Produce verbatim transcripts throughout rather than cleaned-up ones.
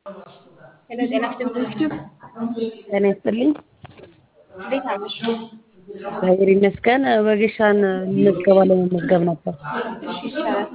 ሄሎ ጤና ይስጥልኝ። ጤና ይስጥልኝ። እንዴት አመሹ? እግዚአብሔር ይመስገን። ወጌሻን ምዝገባ ለመመዝገብ ነበር። እሺ ይቻላል።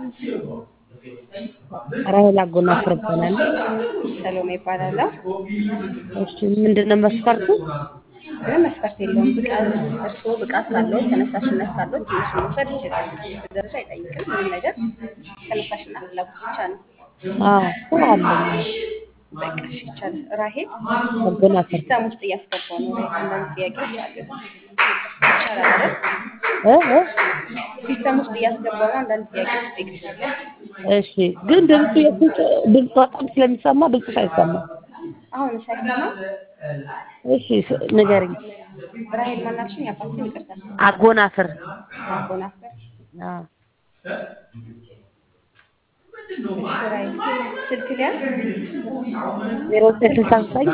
ራሔል አጎናፍር እባላለሁ። ሰሎሜ እባላለሁ። እሺ ምንድነው መስፈርቱ? ምንም መስፈርት የለውም። ብቃት እርስዎ ብቃት ካለው ተነሳሽነት ካለው ትንሽ መውሰድ ይችላል። ከዚህ ደረጃ አይጠይቅም። ምንም ነገር ተነሳሽና ፍላጎት ብቻ ነው። አዎ ስራ አለኝ። በቃ እሺ ይቻላል። ራሔል አጎናፍር ሲስተም ውስጥ እያስገባው ነው። ራሔል አንዳንድ ጥያቄዎች አሉ። ይቻላል አይደል? እ እ ሲስተም ውስጥ እያስገባው ነው። አንዳንድ ጥያቄዎች እጠይቅሻለሁ። እሺ ግን ድምፁ የድምፅ ድምፅ በጣም ስለሚሰማ ድምፁ ሳይሰማ አሁን ሳይሰማ እሺ ንገሪኝ። ራሔል ማናልሽኝ? አባትሽን ይቅርታ። አጎናፍር አጎናፍር። አዎ እሺ ራሔል ስልክ ሊያዝ ዜሮ ዘጠኝ ስልሳ ዘጠኝ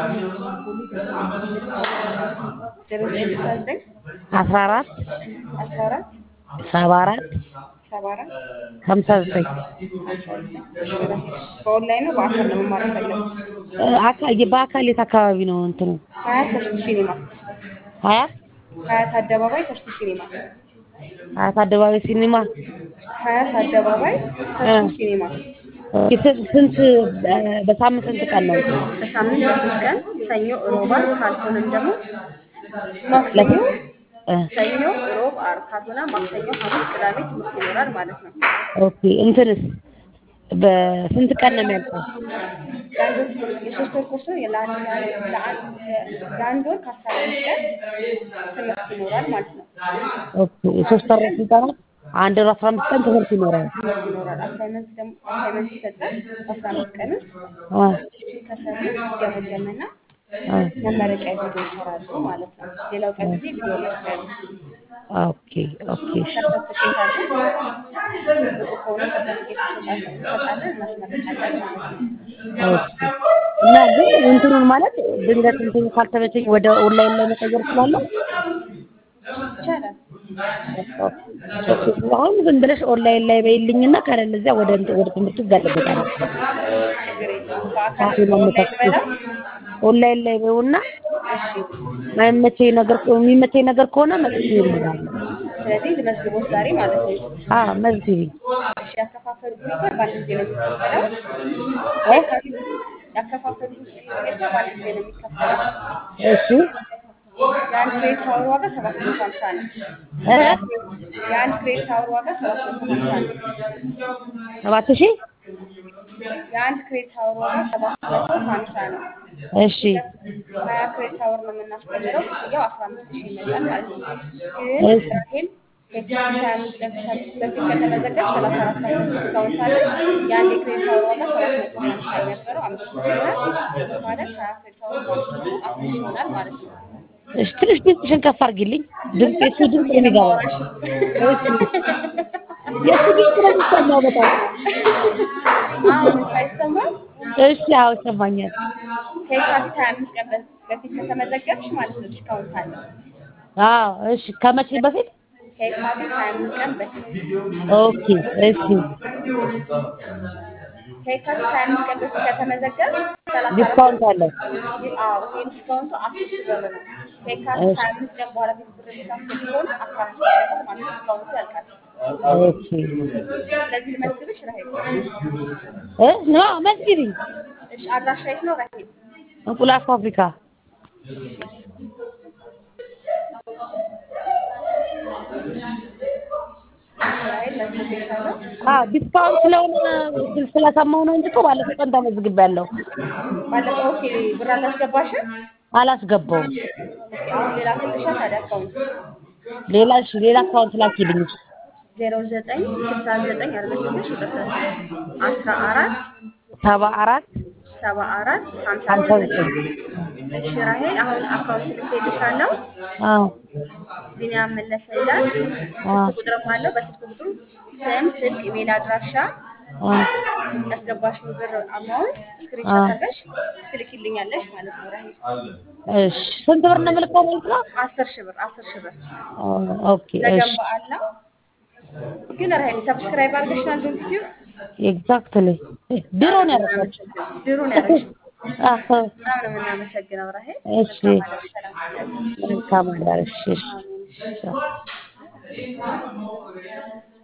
ዜሮ ዘጠኝ ስልሳ ዘጠኝ አስራ አራት አስራ አራት ሰባ አራት ሰባ አራት ሀምሳ ዘጠኝ ሀምሳ ዘጠኝ እሺ ራሔል በኦንላይን ነው በአካል ነው መማር የፈለጉት? አካል በአካል የት አካባቢ ነው እንትኑ? ሀያት ተስቱ ሲኒማ ሀያት ሀያት አደባባይ ተስቱ ሲኒማ ሀያት አደባባይ ሲኒማ ሀያት አደባባይ ተስቱ ሲኒማ ስንት በሳምንት ስንት ቀን ነው? በሳምንት ሶስት ቀን ሰኞ፣ ሮብ፣ ዓርብ ካልሆነም ደግሞ ማክሰኞ ሰኞ፣ ሮብ፣ ዓርብ ካልሆነ ማክሰኞ፣ ሐሙስ፣ ቅዳሜ ትምህርት ይኖራል ማለት ነው። ኦኬ እንትንስ በስንት ቀን ነው የሚያልቀው? የአንድ ወር የሶስት ወር ኮርስ ነው። ለአንድ ለአንድ ወር ከአስራ አምስት ቀን ትምህርት ይኖራል ማለት ነው። ኦኬ የሶስት ወር ስልጠና አንድ ወር አስራ አምስት ቀን ትምህርት ይኖራል። ትምህርት ይኖራል። አሳይመንት ደግሞ አሳይመንት ይሰጣል። በአስራ አምስት ቀን ውስጥ አዎ እሱን ከሰሩ ይገመገምና መመረቂያ ቪዲዮ ይሰራሉ ማለት ነው። ሌላው ቀን ጊዜ ቪዲዮ መስሪያ ነው። ኦኬ ኦኬ ሰርተፍኬት አለ። ብቁ ከሆነ ሰርተፍኬት እንሰጣለን፣ እናስመርቃለን ማለት ነው። ኦኬ እና ግን እንትኑን ማለት ድንገት እንትኑ ካልተመቸኝ ወደ ኦንላይን ላይ መቀየር እችላለሁ? ይቻላል። አሁን ዝም ብለሽ ኦንላይን ላይ በይልኝና ካለለዚያ ወደ ወደ ትምህርቱ እጋለበታለሁ። ችግር የለውም። በአካል ኦንላይን በላ ኦንላይን ላይ በይውና እሺ ማይመቸኝ ነገር የሚመቸኝ ነገር ከሆነ መጥቼ ይልኛል። ስለዚህ ልመዝግቦት ዛሬ ማለት ነው። አዎ መዝግቢ። እሺ ያከፋፈሉ ሁኔታ በአንድ ጊዜ ነው የሚከፈለው። ያከፋፈሉ ሁኔታ በአንድ ጊዜ ነው የሚከፈለው። እሺ የአንድ ክሬዲት አወር ዋጋ ሰባት መቶ ሀምሳ ነው። የአንድ ክሬዲት አወር ዋጋ ሰባት መቶ ሀምሳ ነው። ሰባት ሺህ የአንድ ክሬዲት አወር ዋጋ ሰባት መቶ ሀምሳ ነው። እሺ ሀያ ክሬዲት አወር ነው የምናስተምረው። ክፍያው አስራ አምስት ሺህ ይመጣል ማለት ነው። ግን እሺ ራሔል ከየካቲት ሀያ አምስት ቀን በፊት ከተመዘገብሽ ሰላሳ አራት ፐርሰንት ዲስካውንት አለ። የአንድ የክሬዲት አወር ዋጋ ሰባት መቶ ሀምሳ የነበረው አምስት መቶ ይሆናል ማለት ሀያ ክሬዲት አወር በአምስት መቶ አስር ሺህ ይሆናል ማለት ነው። እሺ ትንሽ ድምፅሽን ከፍ አድርጊልኝ። ድምፅ የሱ ድምፅ ነው የሚገባው። እሺ የሱ ድምፅ ነው የሚሰማው በጣም። አሁን ሳይሰማም እሺ አዎ ይሰማኛል። ከየካቲት ሀያ አምስት ቀን በፊት ከተመዘገብሽ ማለት ነው ዲስካውንት አለ። አዎ እሺ ከመቼ በፊት? ከየካቲት ሀያ አምስት ቀን በፊት ኦኬ እሺ ከየካቲት ሀያ አምስት ቀን በፊት ከተመዘገብሽ ሰላሳ አራት ዲስካውንት አለ። አዎ ይሄ ዲስካውንቱ አስር ሺህ ብር ነው። ከየካቲት ሀያ አምስት ቀን በኋላ ግን ብር ዲስካውንት ከሆነ አስራ አራት ሺህ ብር ማለት ዲስካውንቱ ያልቃል። ኦኬ ስለዚህ ልመዝግብሽ ራሔል? እ ኖ መዝግቢኝ። እሺ አድራሻ የት ነው ራሔል? እንቁላል ፋብሪካ ራሔል መዝግቤሻለሁ። አዎ ዲስካውንት ስለሆነ ስለሰማሁ ነው እንጂ እኮ ባለፈው ቀን ተመዝግቤያለሁ። ባለፈው ኦኬ ብር አላስገባሽም? አላስገባውም። ኦኬ አሁን ሌላ ክልሻ ታዲያ አካውንት ሌላ እሺ ሌላ አካውንት ላኪልኝ። ዜሮ ዘጠኝ ስልሳ ዘጠኝ አልመሰለሽ ይቅርታ አስራ አራት ሰባ አራት ሰባ አራት ሀምሳ ሀምሳ ዘጠኝ ዘጠኝ እሺ ራሔል አሁን አካውንት ልኬልሻለሁ። አዎ ቢኒያም መለሰ ይላል። ስልክ ቁጥርም አለው። በስልክ ቁጥሩ ስም፣ ስልክ፣ ኢሜል አድራሻ አዎ ያስገባሽው ብር አማውንት ስክሪንሾት አድርገሽ ትልኪልኛለሽ ማለት ነው ራሔል። እሺ ስንት ብር ነው የምልከው ማለት ነው? አስር ሺህ ብር አስር ሺህ ብር ኦኬ እሺ ነገም በዓል ነው። ግን ራሔል ሰብስክራይብ አድርገሽናል ዩቲዩብ? ኤግዛክትሊ ድሮ ነው ያደረኩት። ድሮ ነው ያደረግሽው? አዎ በጣም ነው የምናመሰግነው ራሄል። እሺ መልካም አዳር፣ ሰላም እደሪ። መልካም አዳር እሺ አሜን። እሺ። እሺ